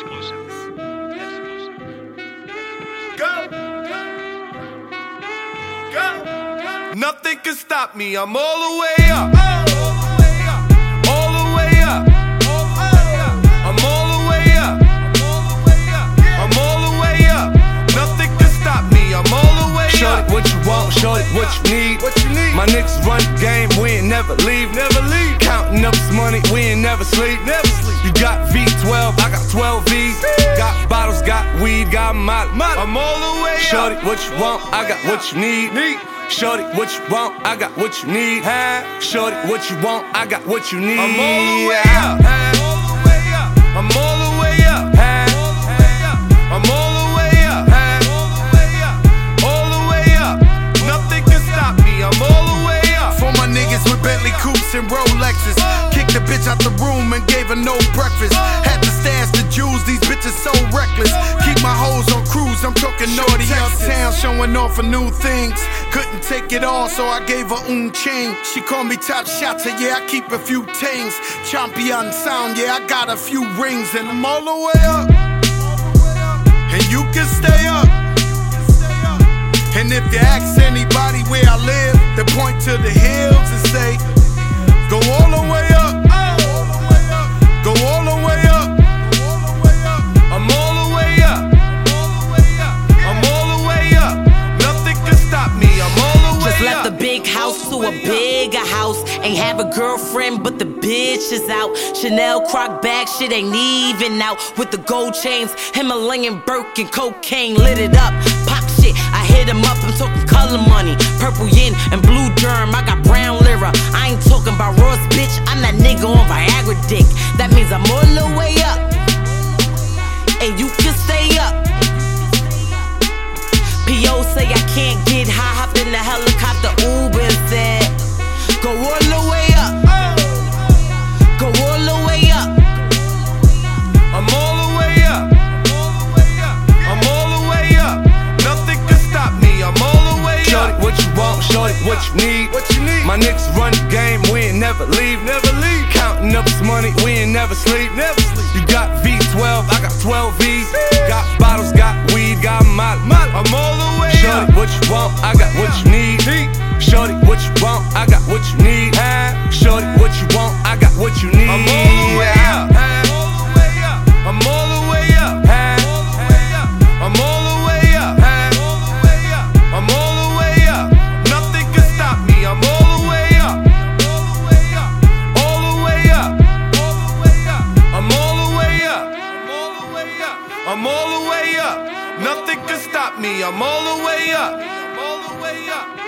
Exclusive. Go! Go! Nothing can stop me, I'm all the way up. All the way up. I'm all the way up. I'm all the way up. Nothing can stop me, I'm all the way up. Shorty, what you want, shorty, what you need. My niggas run the game, we ain't never leave. Counting up this money, we ain't never sleep. You got V12, I got 12 V's. Got bottles, got weed, got molly. I'm all the way up. Shorty, what you want, I got what you need. Shorty, what you want, I got what you need. Shorty, what you want, I got what you need. I'm all the way up. I'm all the way up. I'm all the way up. All the way up. Nothing can stop me, I'm all the way up. For my niggas with Bentley coupes and Rolexes. Kicked the bitch out the room and gave her no breakfast. Had to stash the jewels, these bitches so reckless. Keep my hoes on cruise, I'm talking naughty uptown, showing off for new things. Couldn't take it all, so I gave her chain. She called me top shotter, yeah, I keep a few tings. Champion sound, yeah, I got a few rings. And I'm all the way up, and you can stay up. And if you ask anybody where I live, they point to the hills and say, go all the way up. Go all the way up. I'm all the way up. I'm all the way up. Nothing can stop me, I'm all the way up. Just left the big house to a bigger house. Ain't have a girlfriend, but the bitch is out. Chanel croc bag, shit ain't even out. With the gold chains, Himalayan Birkin, cocaine lit it up. Pop shit, I hit him up, I'm talking color money. Purple yin and blue derm, I got brown lira. I ain't talking about Ross, bitch, I'm that nigga on Viagra dick. That means I'm all the way up, and you can stay up. P.O. say I can't get high, hopped in the helicopter, Uber said, go all the way up. Go all the way up. I'm all the way up. I'm all the way up. Nothing can stop me, I'm all the way up. Shorty, what you want, shorty, what you need. My niggas run the game, we ain't never leave. Counting up this money, we ain't never sleep. You got V12, I got 12 V's. Got bottles, got weed, got molly. I'm all the way up. Shorty, what you want, I got what you need. Shorty, what you want, I got what you need. Shorty, what you want, I got what you need. I'm all the way up. I'm all the way up. I'm all the way up. I'm all the way up. Nothing can stop me, I'm all the way up. All the way up. I'm all the way up. I'm all the way up. Nothing can stop me, I'm all the way up.